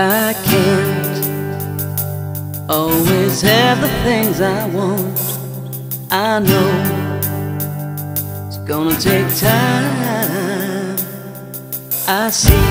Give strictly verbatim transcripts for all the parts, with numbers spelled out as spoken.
I can't always have the things I want. I know it's gonna take time. I see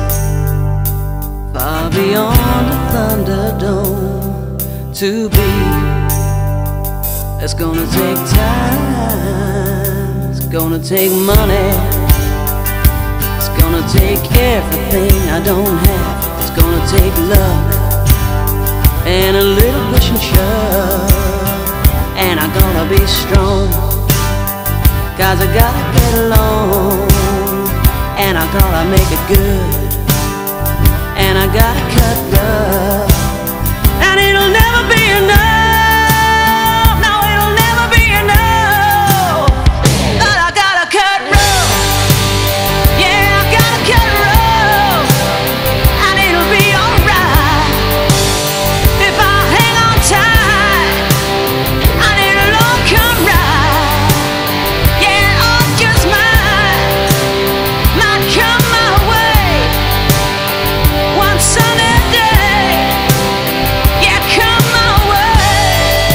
far beyond the Thunderdome to be. It's gonna take time. It's gonna take money. It's gonna take everything I don't have. It's gonna take luck and a little push and shove. And I gotta be strong, 'cause I gotta get along. And I gotta make it good, and I gotta cut rough. And it'll never be enough. No, it'll never be enough. But I gotta cut rough. Yeah, I gotta cut rough. And it'll be alright if I hang on tight. And it'll all come right. Yeah, all just mine. Might come my way one Sunday day. Yeah, come my way.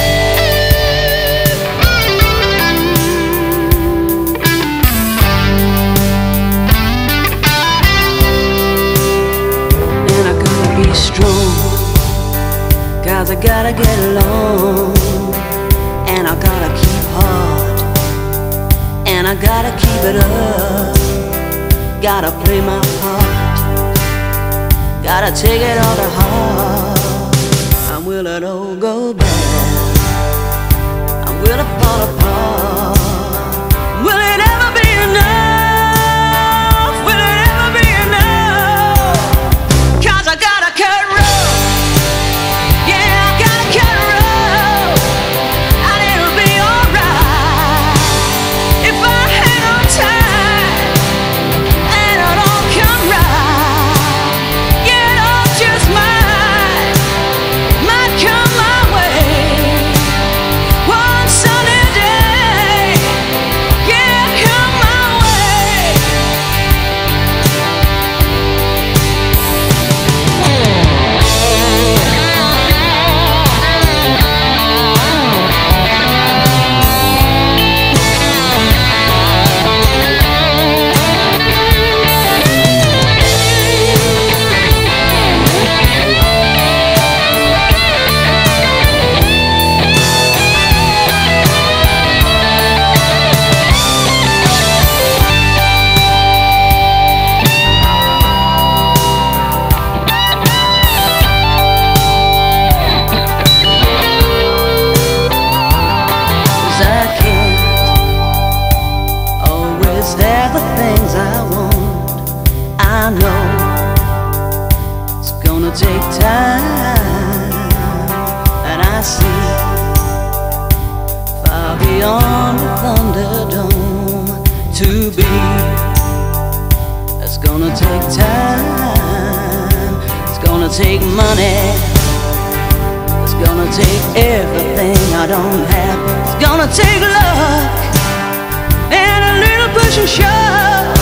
And I gotta be strong, 'cause I gotta get along. And I gotta keep hard, and I gotta keep it up. Gotta play my part, gotta take it all to heart. And will it all go bad? And will it fall apart? Will it ever be enough? Will it ever be enough? 'Cause I gotta cut rough. Yeah, I gotta cut rough. And it'll be alright if I hang on tight. And it'll all come right. Yeah, it all just might, might come my way one sunny day. Yeah, come my way. I can't always have the things I want. I know it's gonna take time. And I see far beyond the Thunderdome to be. It's gonna take time. It's gonna take money. It's gonna take everything I don't have. It's gonna take luck and a little push and shove.